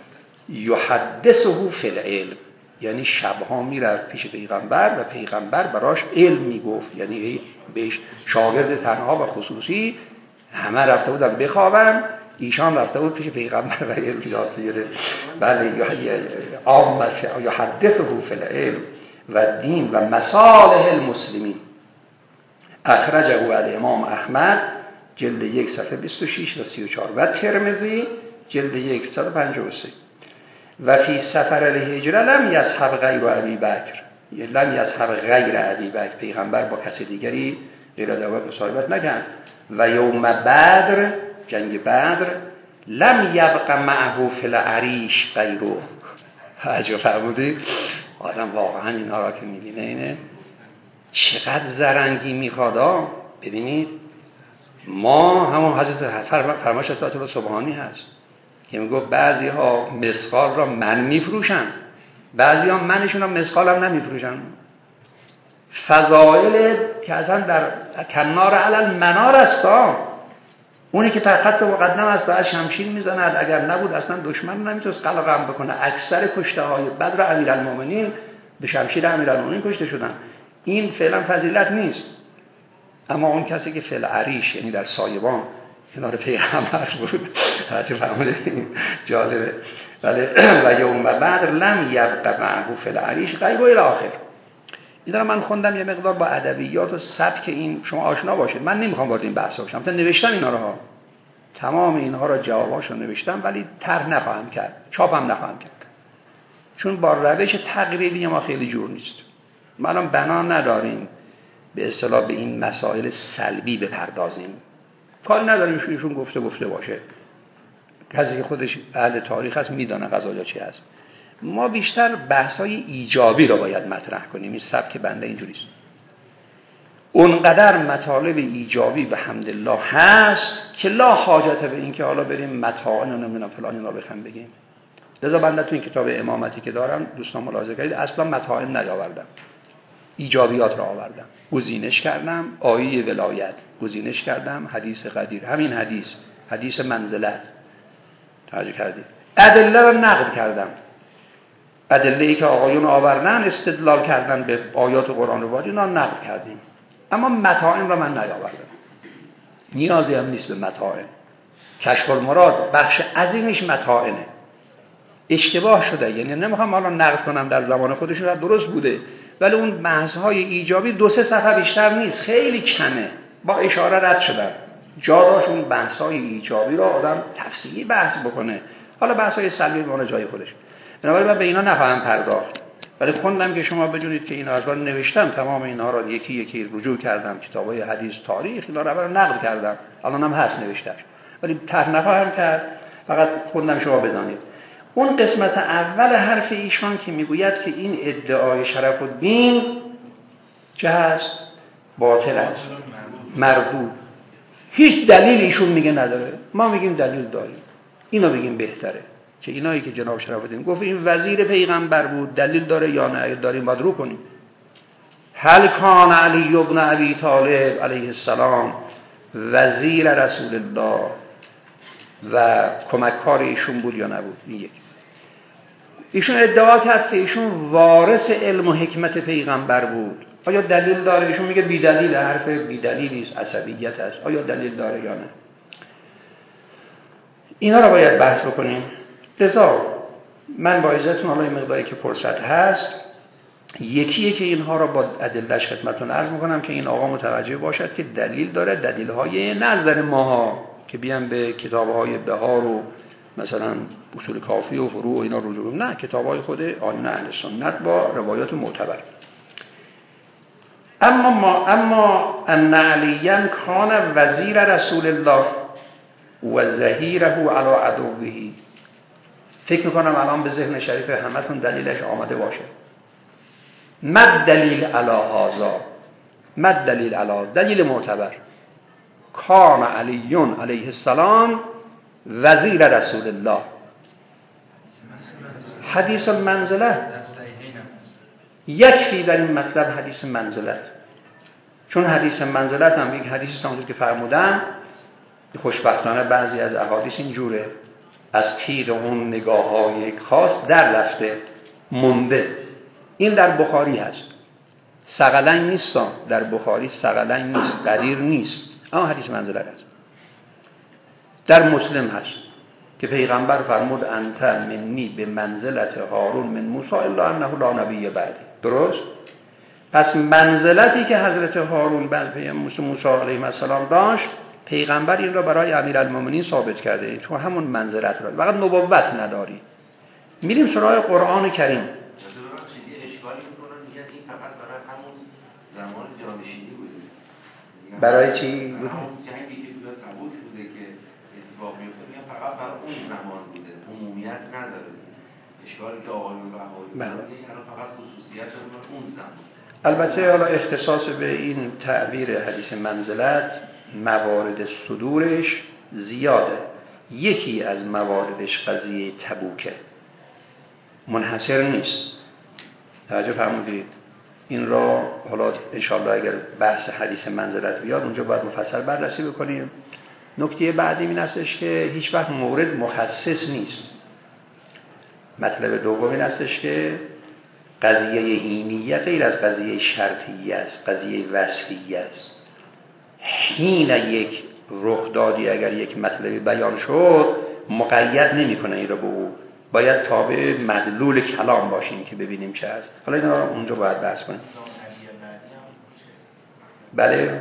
Speaker 1: یحدثه فی العلم، یعنی شبها میرفت پیش پیغمبر و پیغمبر براش علم میگفت. یعنی بهش شاگرد تنها و خصوصی، همه رفته بودن بخوابن، ایشان رفته بود پیش پیغمبر و علم یاد بگیره. بله. عامة یحدثه فی العلم و دین و مصالح المسلمین. اخرجه الامام احمد جلد یک صفحه بیست و شش و سی و چهار و ترمذی جلد یک صد و پنجاه و سه. و فی سفر الهجره لم یصحب غیر ابی بکر، لم یصحب غیر ابی بکر، پیغمبر با کسی دیگری غیر از ابوبکر مصاحبت نکرد. و یوم بدر، جنگ بدر، لم یبق معه فی العریش غیره. عجب فرمودی. آدم واقعا اینا را که میبینه اینه چقدر زرنگی میخواد. ببینید ما همون حضرت فرمایش حضرت الله سبحانی هست که میگه بعضی ها مسخال را من میفروشن، بعضی ها منشون هم مسخال هم نمیفروشن. فضائل که اصلا در کنار علل منار است، اونی که تا خط مقدم است و از شمشیر میزند، اگر نبود اصلا دشمن نمیتونست قلقم بکنه. اکثر کشته های بدر امیرالمومنین به شمشیر امیرالمومنین کشته شدن. این فعلا فضیلت نیست، اما اون کسی که فعل عریش، یعنی در سایبان کنار پیغمبر بود، حضرت فرمودید جالبه. ولی و یوم بدر لم یبق معه فی العریش غیر الی آخر. این رو من خوندم یه مقدار با ادبیات و سبک این شما آشنا باشید. من نمیخوام وارد این بحثا بشم، مثلا نوشتم اینا رو ها، تمام اینها رو جواباشو نوشتم، ولی طرح نخواهم کرد، چاپم نخواهم کرد، چون با روش تقریبی ما خیلی جور نیست. ما الان بنا نداریم به اصطلاح به این مسائل سلبی بپردازیم، کار نداریم شویشون گفته گفته باشه. کسی که خودش اهل تاریخ هست میدونه قضایا چی هست. ما بیشتر بحث‌های ایجابی رو باید مطرح کنیم. این سبک بنده اینجوریه. اونقدر مطالب ایجابی به حمدالله هست که لا حاجت به این که حالا بریم متاعن و نمیدونم فلان اینا بخوام بگیم. لذا بنده تو این کتاب امامتی که دارم دوستان ملاحظه کنید اصلا متاعن نیاوردم، ایجابیات را آوردم، گزینش کردم. آیه ولایت گزینش کردم، حدیث قدیر، همین حدیث، حدیث منزلت توجه کردید، ادله را نقد کردم، ادله‌ای که آقایون آوردن استدلال کردن به آیات قرآن رو اینا نقد کردیم، اما متاعن را من نیاوردم. نیازی هم نیست به متاعن. کشف المراد بخش عظیمش متاعنه. اشتباه شده، یعنی نمیخوام حالا نقد کنم، در زمان خودشون درست بوده، ولی اون بحث‌های ایجابی دو سه صفحه بیشتر نیست، خیلی کمه، با اشاره رد شدن. جا داشت اون بحث‌های ایجابی رو آدم تفصیلی بحث بکنه، حالا بحث‌های سلبی اون جای خودش. بنابراین من به اینا نفهم پرداخت، ولی خوندم که شما بدونید که اینا رو نوشتم، تمام اینا رو یکی یکی رجوع کردم، کتابای حدیث، تاریخ، اینا رو نقد کردم، الانم هست نوشتهش، ولی طرح نخواهم کرد، فقط خوندم شما بدانید. اون قسمت اول حرف ایشان که میگوید که این ادعای شرف الدین چه هست؟ باطل است، مردود. هیچ دلیل ایشون میگه نداره، ما میگیم دلیل داریم. اینو بگیم بهتره که اینایی که جناب شرف الدین گفت این وزیر پیغمبر بود دلیل داره یا نه؟ اگه داریم باید رو کنیم. هل کان علی ابن ابی طالب علیه السلام وزیر رسول الله و کمککار ایشون بود یا نبود؟ این یک. ایشون ادعا کرد که ایشون وارث علم و حکمت پیغمبر بود. آیا دلیل داره؟ ایشون میگه بی دلیل، حرف بی دلیلی است، عصبیت است. آیا دلیل داره یا نه؟ اینا رو باید بحث بکنیم. لذا من با اجازهتون حالا این مقداری که فرصت هست یکیه که اینها را با ادله‌اش خدمتتون عرض میکنم که این آقا متوجه باشد که دلیل داره. دلیل‌های نظر ماها که بیان به کتاب‌های بهار و مثلا اصول کافی و فروع و اینا رجوع کنیم، نه، کتاب‌های خود آیین اهل سنت با روایات معتبر. اما ما اما ان علیاً کان وزیر رسول الله و ظهیره علی عدوه. فکر میکنم الان به ذهن شریف همتون دلیلش آمده باشه. مد دلیل علی هذا، مد دلیل علی، دلیل معتبر. کان علیون علیه السلام وزیر رسول الله. حدیث منزله یکفی در این مطلب حدیث منزلت، چون حدیث منزلت هم یک حدیثی است که فرمودن. خوشبختانه بعضی از احادیث اینجوره، از تیر اون نگاه های خاص در رفته مونده. این در بخاری هست، ثقلین نیست، در بخاری ثقلین نیست، قدیر نیست، اما حدیث منزلت هست. در مسلم هست که پیغمبر فرمود انت منی به منزلت هارون من موسی الا انه لا نبی بعدی. درست؟ پس منزلتی که حضرت هارون بعد موسی موسی علیه السلام داشت، پیغمبر این را برای امیرالمومنین ثابت کرده، چون همون منزلت را، فقط نبوت نداری. میریم سراغ قرآن کریم. برای چی؟
Speaker 3: همون جنگی که تو تبوک بوده که اتفاق میفته، میگن فقط برای اون زمان بوده، عمومیت نداره. اشکالی که آقایون و احادیث الان فقط خصوصیت داره اون زمان.
Speaker 1: البته حالا اختصاص به این تعبیر حدیث منزلت موارد صدورش زیاده. یکی از مواردش قضیه تبوکه، منحصر نیست. توجه فرمودید؟ این را حالا انشاءالله اگر بحث حدیث منزلت بیاد اونجا باید مفصل بررسی بکنیم. نکته بعدی این هستش که هیچ وقت مورد مخصص نیست. مطلب دوم این هستش که قضیه حینیت غیر از قضیه شرطیه است، قضیه وصفیه است. حین یک رخدادی اگر یک مطلبی بیان شد مقید نمی‌کنه این را به او، باید تابع مدلول کلام باشیم که ببینیم چه است. حالا اینا اونجا باید بحث کنیم. بله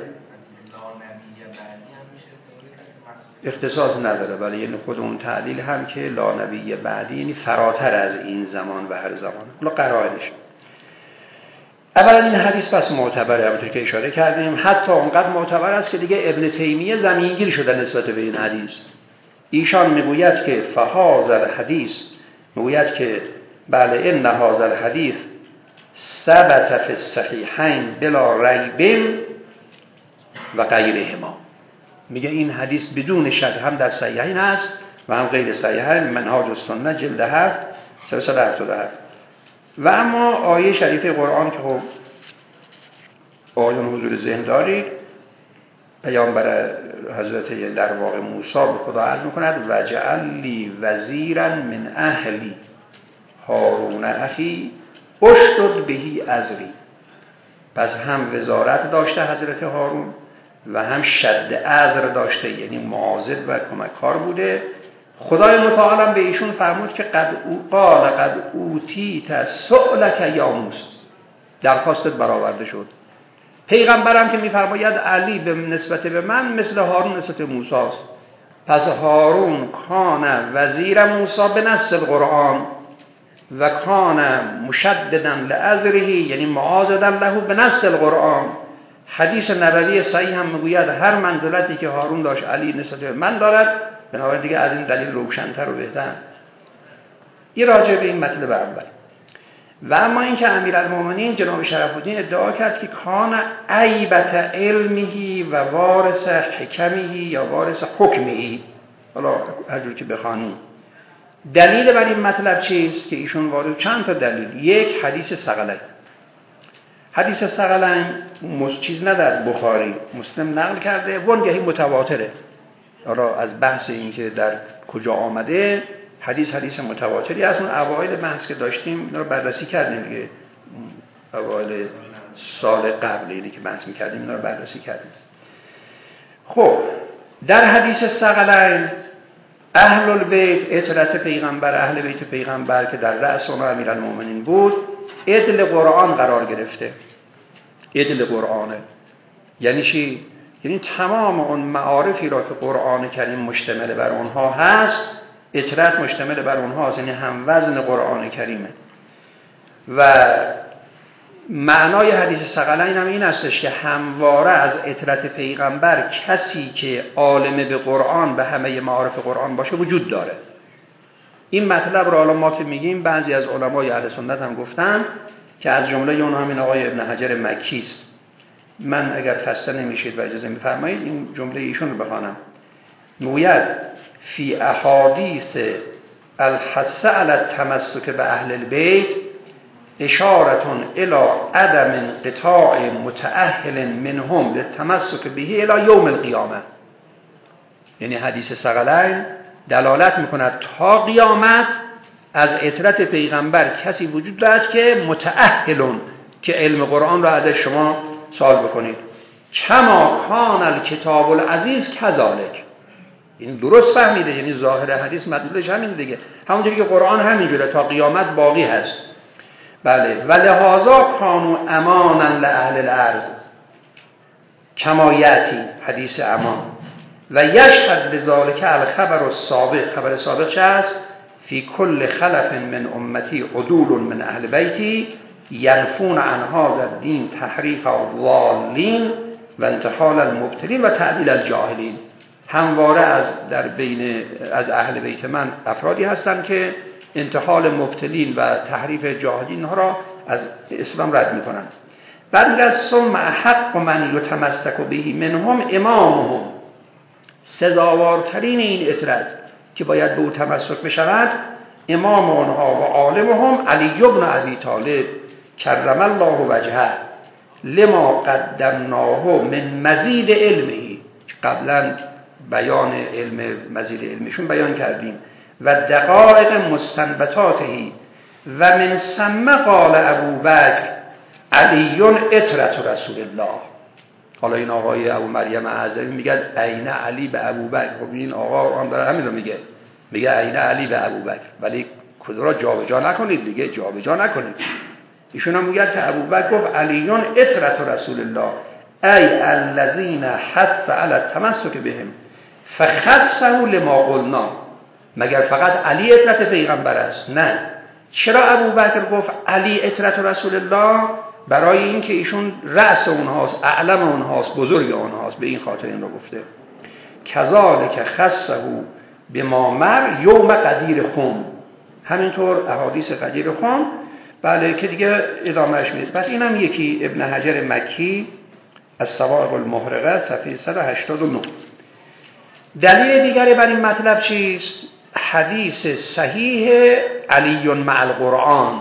Speaker 1: اختصاص نداره، ولی یعنی خود اون تعلیل هم که لا نبی بعدی یعنی فراتر از این زمان و هر زمان. حالا قرائنش اولا این حدیث پس معتبره، همونطور که اشاره کردیم، حتی اونقدر معتبر است که دیگه ابن تیمیه زمینگیر شده نسبت به این حدیث. ایشان میگوید که فهذا الحدیث، میگوید که بله ان هذا الحدیث ثبت فی الصحیحین بلا ریب و غیرهما. میگه این حدیث بدون شک هم در صحیحین هست و هم غیر صحیحین، منهاج السنه جلد هفت سلسله هفتاد و هفت. و اما آیه شریف قرآن که خب آیون حضور ذهن دارید، پیامبر حضرت در واقع موسی به خدا عرض میکند و جعل لی وزیرا من اهلی هارون اخی اشدد بهی ازری. پس هم وزارت داشته حضرت هارون و هم شد ازر داشته، یعنی معاضد و کمککار بوده. خدای متعال به ایشون فرمود که قد او قال قد اوتیت سؤلک یا موسی، درخواستت برآورده شد. پیغمبرم که میفرماید علی به نسبت به من مثل هارون نسبت به موسی است. پس هارون کان وزیر موسی به نص القرآن و کان مشددا لعذره، یعنی معاضدا له به نص القرآن. حدیث نبوی صحیح هم میگوید هر منزلتی که هارون داشت علی نسبت به من دارد. بنابراین دیگه از این دلیل روشن‌تر و بهتر. این راجع به این مطلب اول. و اما اینکه امیرالمومنین جناب شرف الدین ادعا کرد که کان عیبت علمه و وارث حکمه یا وارث حکمه، حالا هر جور که بخوانیم. دلیل بر این مطلب چیست که ایشون وارد چند تا دلیل. یک، حدیث ثقلین. حدیث ثقلین چیز نه در بخاری، مسلم نقل کرده، وانگهی متواتره. حالا از بحث این که در کجا آمده، حدیث حدیث متواتری از اون اوایل بحث که داشتیم اینا رو بررسی کردیم دیگه، اوایل سال قبل اینی که بحث می‌کردیم اینا رو بررسی کردیم. خب در حدیث ثقلین اهل البیت، اطرت پیغمبر، اهل بیت پیغمبر که در رأس اونها امیرالمومنین بود، عدل قرآن قرار گرفته. عدل قرآنه یعنی چی؟ یعنی تمام اون معارفی را که قرآن کریم مشتمل بر اونها هست، اطرت مشتمل بر اونها هست، یعنی هم وزن قرآن کریمه. و معنای حدیث ثقلین هم این هستش که همواره از اطرت پیغمبر کسی که عالم به قرآن به همه معارف قرآن باشه وجود داره. این مطلب را الان ما که میگیم بعضی از علمای اهل سنت هم گفتن که از جمله اون همین آقای ابن حجر مکی است. من اگر خسته نمیشید و اجازه میفرمایید این جمله ایشون رو بخوانم. میگوید فی احادیث الحث علی التمسک به اهل البیت اشارتون الی عدم انقطاع متأهل منهم للتمسک به الی یوم القیامه. یعنی حدیث ثقلین دلالت میکند تا قیامت از اطرت پیغمبر کسی وجود دارد که متأهلون که علم قرآن را ازش شما سوال بکنید. کما کان الکتاب العزیز کذالک. این درست فهمیده، یعنی ظاهر حدیث مدلولش همین دیگه، همونجوری که قرآن همینجوره تا قیامت باقی هست. بله. و لهذا کانوا امانا لاهل الارض کما یاتی، حدیث امان. و یشهد بذلک الخبر السابق، خبر سابق چه است؟ فی کل خلف من امتی عدول من اهل بیتی ینفون عن هذا الدین تحریف الضالین و انتحال المبتلین و تعدیل الجاهلین. همواره از در بین از اهل بیت من افرادی هستند که انتحال مبتلین و تحریف جاهلین ها را از اسلام رد میکنند. بعد میگه ثم حق من یتمسک به منهم امامهم. سزاوارترین این اطرت که باید به او تمسک بشود امام آنها و عالمهم علی بن ابی طالب کرم الله وجهه لما قدمناه من مزید علمه. قبلا بیان علم مزید علمشون بیان کردیم و دقایق مستنبطاته و من ثم قال ابوبکر علی اطرت رسول الله. حالا این آقای ابو مریم اعظمی میگه عین علی به ابوبکر. خب این آقا هم داره همین رو میگه، میگه عین علی به ابوبکر، ولی کدوم را جابجا نکنید دیگه، جابجا نکنید. ایشون هم میگه که ابوبکر گفت علی اطرت رسول الله ای الذین حث علی التمسک بهم فخصه لما قلنا. مگر فقط علی اطرت پیغمبر است؟ نه. چرا ابوبکر گفت علی اطرت رسول الله؟ برای اینکه ایشون رأس اونهاست، اعلم اونهاست، بزرگ اونهاست، به این خاطر این رو گفته. کذالک خصه بما مر یوم قدیر خم. همینطور احادیث قدیر خم، بله، که دیگه ادامهش میاد. پس اینم یکی ابن حجر مکی از صواعق المحرقه صفحه صد و هشتاد و نه. دلیل دیگری بر این مطلب چیست؟ حدیث صحیح علی مع القرآن.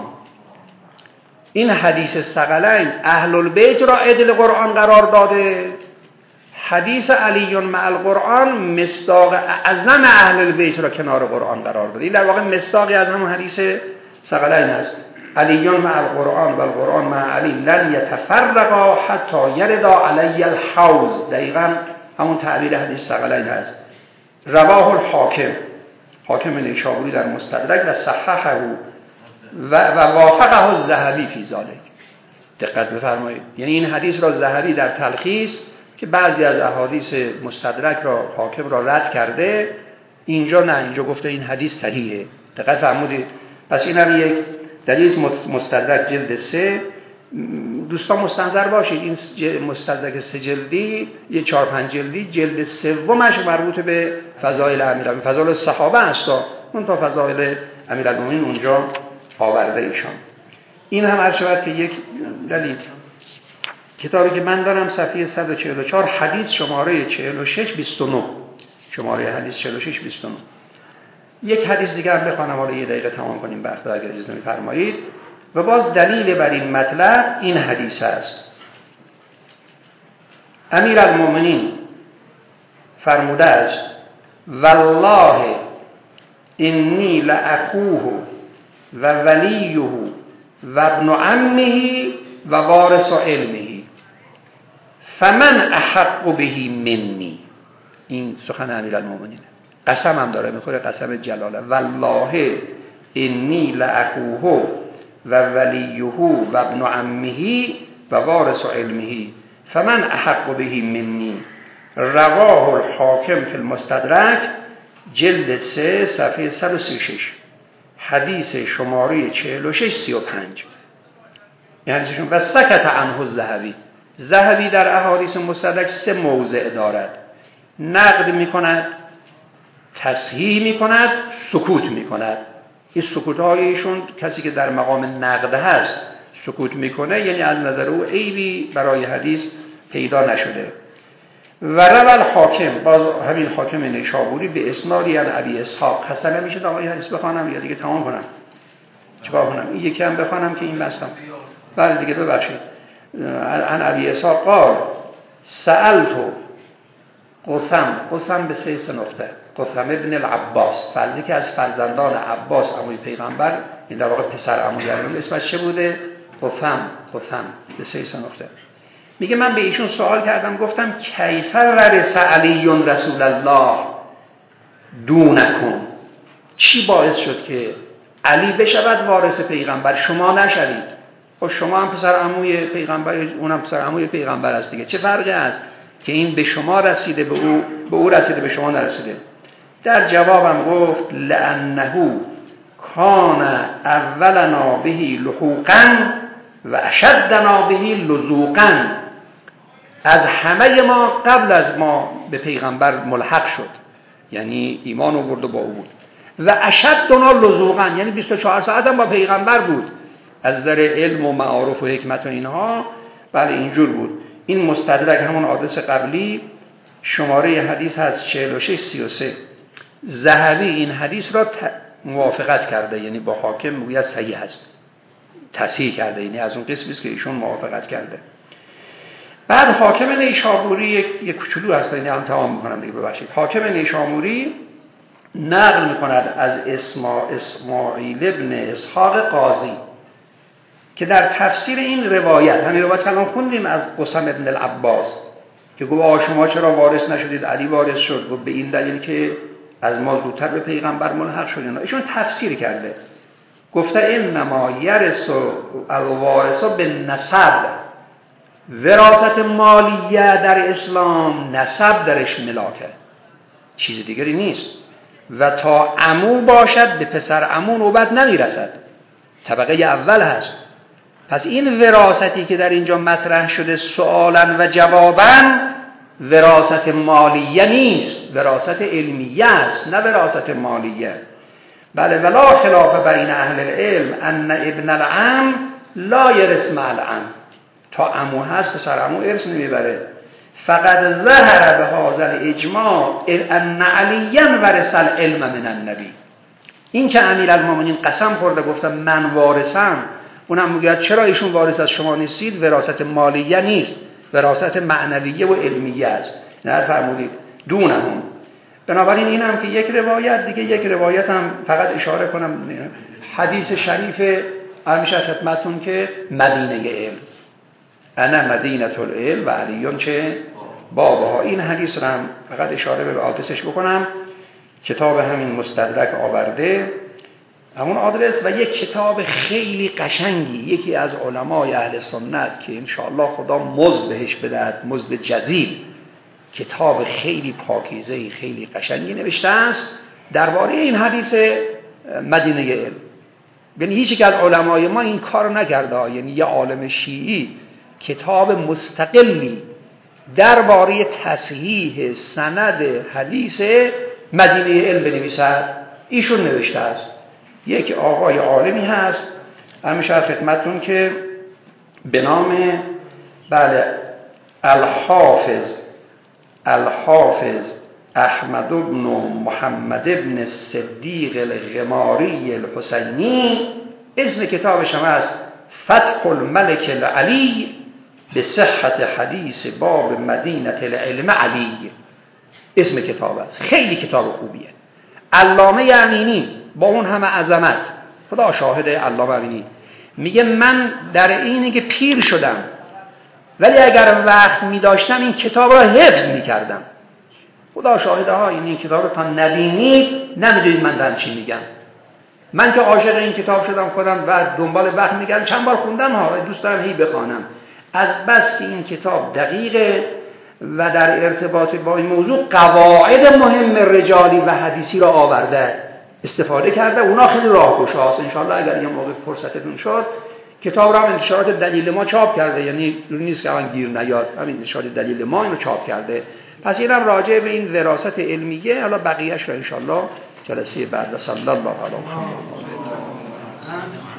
Speaker 1: این حدیث ثقلین اهل البیت را عدل قرآن قرار داده. حدیث علی مع القرآن مصداق اعظم اهل البیت را کنار قرآن قرار داده. این در واقع مصداقی از همون حدیث ثقلین است. علی مع القرآن و القرآن مع علی لن یتفرقا حتی یردا علی الحوض. دقیقاً همون تعبیر حدیث ثقلین است. رواه الحاکم، حاکم نیشابوری در مستدرک و صححه و وافقه الذهبی فی ذلک. دقت بفرمایید، یعنی این حدیث را ذهبی در تلخیص که بعضی از احادیث مستدرک را حاکم را رد کرده، اینجا نه، اینجا گفته این حدیث صحیحه. دقت فرمودید. پس این هم یک دلیل. مستدرک جلد سه، دوستان مستنظر باشید این مستدرک سه جلدی، یه چهار پنج جلدی، جلد سومش مربوط به فضائل امیرالمومنین، فضائل صحابه است، اون تا فضائل امیرالمومنین اونجا آورده ایشان. این هم عرض شود که یک دلیل کتابی که من دارم صفحه صد و چهل و چهار حدیث شماره چهل و شش بیست و نه، شماره حدیث چهل و شش بیست و نه. یک حدیث دیگر هم بخوانم، حالا یه دقیقه تمام کنیم بحث اگر اجازه می‌فرمایید. و باز دلیل بر این مطلب این حدیث است. امیرالمومنین فرموده است والله انی لاخوه و ولیه و ابن عمه و وارث علمه فمن احق به منی. این سخن امیرالمومنین، قسم هم داره میخوره، قسم جلاله. والله انی لاخوه و ولیه و ابن عمه و وارث علمه فمن احق به منی. رواه الحاکم فی المستدرک جلد سه صفحه صد و سی و شش، حدیث شماره چهل و شش سی و پنج. یعنی چون و سکت عنه الذهبی. ذهبی در احادیث مستدرک سه موضع دارد: نقد میکند، تصحیح میکند، سکوت میکند. این سکوت های ایشون کسی که در مقام نقد هست سکوت میکنه، یعنی از نظر او عیبی برای حدیث پیدا نشده. و روى الحاکم، باز همین حاکم نیشابوری به اسنادی عن ابی اسحاق. خسته نمیشه آقای حدیث بخوانم یا دیگه تمام کنم؟ چیکار کنم؟ این یکی هم بخوانم که این بستم. بعد دیگه ببخشید. عن ابی اسحاق قال سألت قسم، قسم به سه نقطه، قسم ابن العباس، فرزی که از فرزندان عباس عموی پیغمبر، این در واقع پسر عموی علم، اسمش چه بوده؟ قسم، قسم به سه نقطه. میگه من به ایشون سوال کردم، گفتم کیف ورث علی رسول الله دونکم، چی باعث شد که علی بشود وارث پیغمبر شما نشوید؟ خب شما هم پسر عموی پیغمبر، اونم پسر عموی پیغمبر است دیگه، چه فرقی هست که این به شما رسیده به او به او رسیده به شما نرسیده؟ در جوابم گفت لانه کان اولنا به لحوقا و اشدنا به لزوقا. از همه ما قبل از ما به پیغمبر ملحق شد، یعنی ایمان آورد و با او بود. و اشدنا لزوقا، یعنی بیست و چهار ساعت هم با پیغمبر بود از نظر علم و معارف و حکمت و اینها. بله اینجور بود. این مستدرک همون آدرس قبلی، شماره حدیث هست چهل و شش سی و سه. ذهبی این حدیث را موافقت کرده، یعنی با حاکم میگوید صحیح هست، تصحیح کرده، یعنی از اون قسمی است که ایشون موافقت کرده. بعد حاکم نیشابوری یک یک کوچولو هست، یعنی هم تمام میکنم دیگه ببخشید. حاکم نیشابوری نقل میکند از اسما اسماعیل ابن اسحاق قاضی که در تفسیر این روایت، همین روایت الان خوندیم از قسم ابن العباس که گفت شما چرا وارث نشدید؟ علی وارث شد. و به این دلیل که از ما زودتر به پیغمبر ملحق شدن. ایشون تفسیر کرده، گفته انما یرث الوارث بالنسب، وراثت مالیه در اسلام نسب درش ملاکه، چیز دیگری نیست. و تا عمو باشد به پسر عمو نوبت نمیرسد، طبقه اول هست. پس این وراثتی که در اینجا مطرح شده سؤالا و جوابا وراثت مالیه نیست، وراثت علمیه است، نه وراثت مالیه. بله ولا خلاف بین اهل العلم ان ابن العم لا یرث مع العم. تا عمو هست پسر عمو ارث نمیبره. فقط ظهر به هذا الاجماع ان علیا ورث العلم من النبی. این که امیرالمومنین قسم خورده گفتم من وارثم، اونم میگه چرا ایشون وارث از شما نیستید؟ وراثت مالیه نیست، وراثت معنویه و علمیه است. نه فرمودید دونهم. بنابراین این هم که یک روایت دیگه، یک روایت هم فقط اشاره کنم، حدیث شریف همیشه خدمتتون که مدینه علم، انا مدینه العلم و علیون چه بابها. این حدیث رو هم فقط اشاره به آدرسش بکنم، کتاب همین مستدرک آورده همون آدرس. و یک کتاب خیلی قشنگی یکی از علمای اهل سنت که انشاءالله خدا مزد بهش بدهد، مزد جزیل، کتاب خیلی پاکیزه خیلی قشنگی نوشته است درباره این حدیث مدینه علم. یعنی هیچ یک از علمای ما این کار نکرده، یعنی یه عالم شیعی کتاب مستقلی درباره تصحیح سند حدیث مدینه علم بنویسد، ایشون نوشته است. یک آقای عالمی هست همیشه خدمتتون که به نام بله الحافظ الحافظ احمد بن محمد بن صدیق الغماری الحسینی. اسم کتابش هم است فتح الملک العلی به صحت حدیث باب مدینه العلم علی. اسم کتاب است، خیلی کتاب خوبیه. علامه امینی با اون همه عظمت، خدا شاهد، علامه امینی میگه من در اینی که پیر شدم ولی اگر وقت می داشتم این کتاب را حفظ می کردم. خدا شاهده ها، این, این کتاب رو تا نبینید نمیدونید من دارم چی میگم. من که عاشق این کتاب شدم خودم و دنبال وقت میگردم، چند بار خوندم ها، دوست دارم هی بخوانم. از بس که این کتاب دقیقه و در ارتباط با این موضوع قواعد مهم رجالی و حدیثی را آورده، استفاده کرده. اونا خیلی راهگشاست. ان شاءالله اگر یه موقع فرصتتون شد کتاب را انتشارات دلیل ما چاپ کرده، یعنی نیست که الان گیر نیاد، همین انتشارات دلیل ما اینو چاپ کرده. پس اینم راجع به این وراثت علمیه. حالا بقیه‌اش رو ان شاءالله جلسه بعد. صلی الله علیه و سلم.